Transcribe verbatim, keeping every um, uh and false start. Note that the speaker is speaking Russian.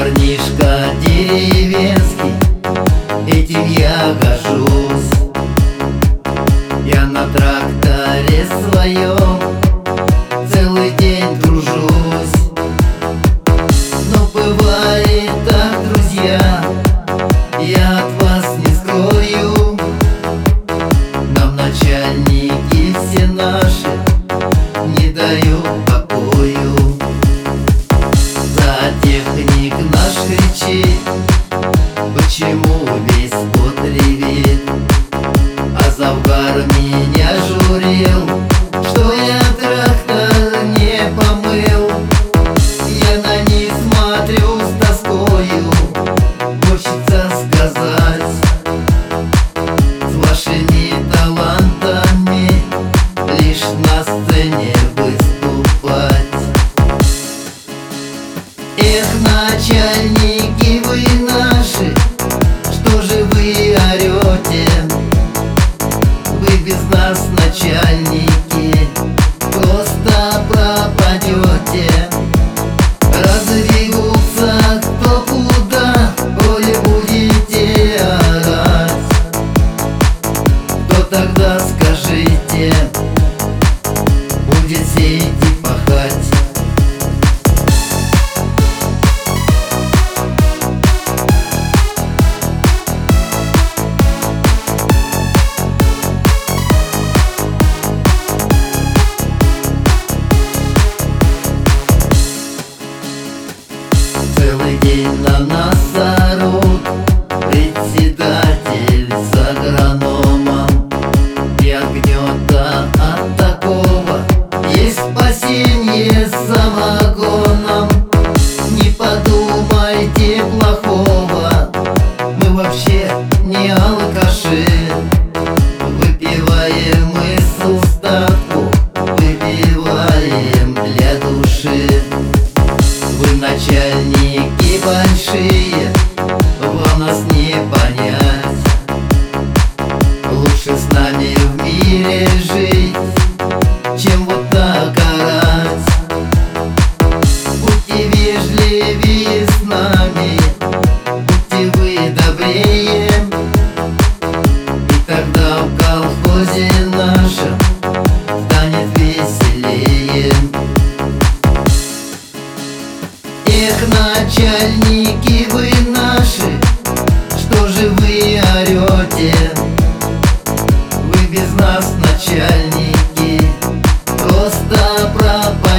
парнишка деревенский, этим я горжусь. Я на тракторе своем целый день тружусь. Но бывает так, друзья, я от вас не скрою, нам начальники все наши не дают покою. За техник наш кричит, почему весь год ревет, а завгар меня журил, что я трактор не помыл. Я на них смотрю с тоскою, хочется сказать: с вашими талантами лишь на сцене выступать. Эх, начальники вы наши, что же вы орете? Вы без нас, начальники, просто пропадете. Разбегутся кто куда, коли будете орать. Кто тогда, скажите, будет сеять и пахать? Целый день на нас орут председатель с агрономом, и от гнета от такого есть спасенье с самогоном. Не подумайте плохого, мы вообще не алкаши, выпиваем мы с устатку, выпиваем для души. Вы начальники большие, вам нас не понять. Лучше с нами в мире жить, чем вот так орать. Будьте вежливее с нами, будьте вы добрее, и тогда в колхозе нашем станет веселее. Эх, начальники вы наши, что же вы орете? Вы без нас, начальники,